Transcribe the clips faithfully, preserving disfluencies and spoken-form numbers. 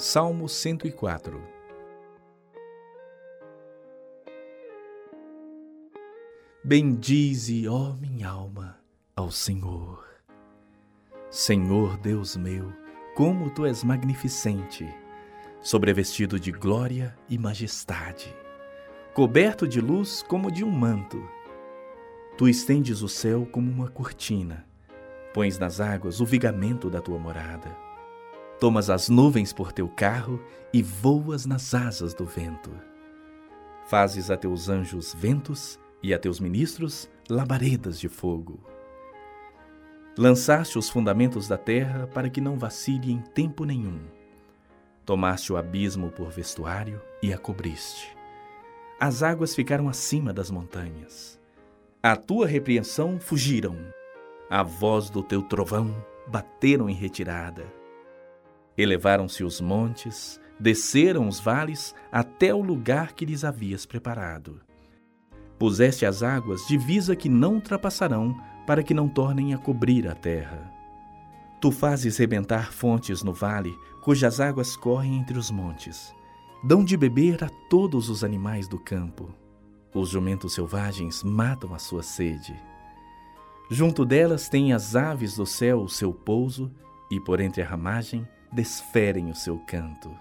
Salmo cento e quatro. Bendize, ó minha alma, ao Senhor. Senhor Deus meu, como Tu és magnificente, sobrevestido de glória e majestade, coberto de luz como de um manto. Tu estendes o céu como uma cortina, pões nas águas o vigamento da Tua morada. Tomas as nuvens por Teu carro e voas nas asas do vento. Fazes a Teus anjos ventos e a Teus ministros labaredas de fogo. Lançaste os fundamentos da terra para que não vacile em tempo nenhum. Tomaste o abismo por vestuário e a cobriste. As águas ficaram acima das montanhas. À Tua repreensão fugiram. À voz do Teu trovão bateram em retirada. Elevaram-se os montes, desceram os vales até o lugar que lhes havias preparado. Puseste as águas divisa que não ultrapassarão, para que não tornem a cobrir a terra. Tu fazes rebentar fontes no vale, cujas águas correm entre os montes. Dão de beber a todos os animais do campo. Os jumentos selvagens matam a sua sede. Junto delas têm as aves do céu o seu pouso, e por entre a ramagem desferem o seu canto.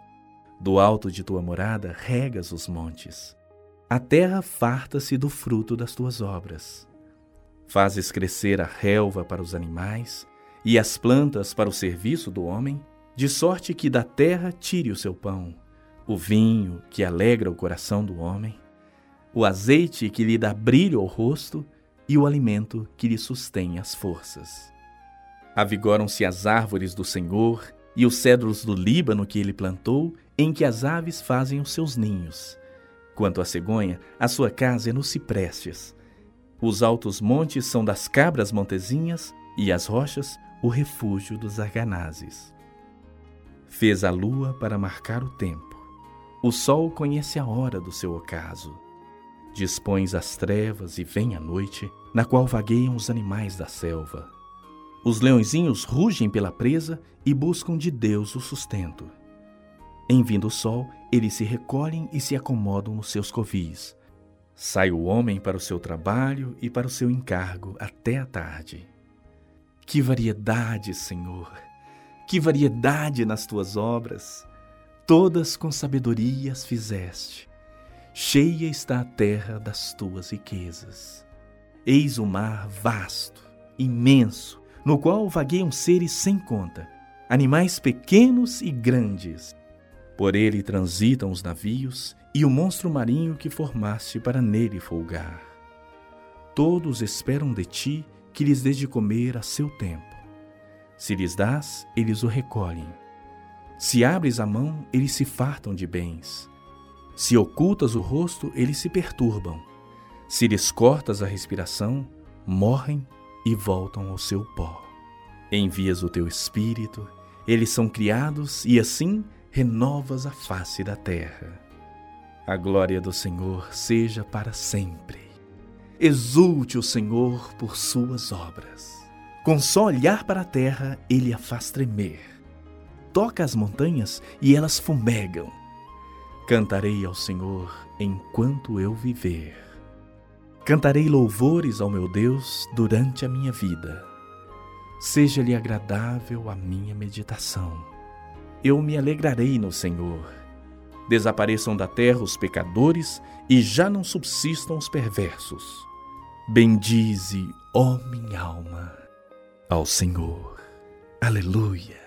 Do alto de Tua morada regas os montes. A terra farta-se do fruto das Tuas obras. Fazes crescer a relva para os animais e as plantas para o serviço do homem, de sorte que da terra tire o seu pão, o vinho que alegra o coração do homem, o azeite que lhe dá brilho ao rosto e o alimento que lhe sustém as forças. Avigoram-se as árvores do Senhor e os cedros do Líbano que Ele plantou, em que as aves fazem os seus ninhos. Quanto à cegonha, a sua casa é nos ciprestes. Os altos montes são das cabras montezinhas e as rochas o refúgio dos arganazes. Fez a lua para marcar o tempo. O sol conhece a hora do seu ocaso. Dispões as trevas e vem a noite, na qual vagueiam os animais da selva. Os leõezinhos rugem pela presa e buscam de Deus o sustento. Em vindo o sol, eles se recolhem e se acomodam nos seus covis. Sai o homem para o seu trabalho e para o seu encargo até a tarde. Que variedade, Senhor! Que variedade nas Tuas obras! Todas com sabedoria as fizeste. Cheia está a terra das Tuas riquezas. Eis o mar vasto, imenso, no qual vagueiam seres sem conta, animais pequenos e grandes. Por ele transitam os navios e o monstro marinho que formaste para nele folgar. Todos esperam de Ti que lhes dês de comer a seu tempo. Se lhes dás, eles o recolhem. Se abres a mão, eles se fartam de bens. Se ocultas o rosto, eles se perturbam. Se lhes cortas a respiração, morrem e voltam ao seu pó. Envias o Teu Espírito, eles são criados e assim renovas a face da terra. A glória do Senhor seja para sempre. Exulte o Senhor por suas obras. Com só olhar para a terra, Ele a faz tremer. Toca as montanhas e elas fumegam. Cantarei ao Senhor enquanto eu viver. Cantarei louvores ao meu Deus durante a minha vida. Seja-lhe agradável a minha meditação. Eu me alegrarei no Senhor. Desapareçam da terra os pecadores e já não subsistam os perversos. Bendize, ó minha alma, ao Senhor. Aleluia!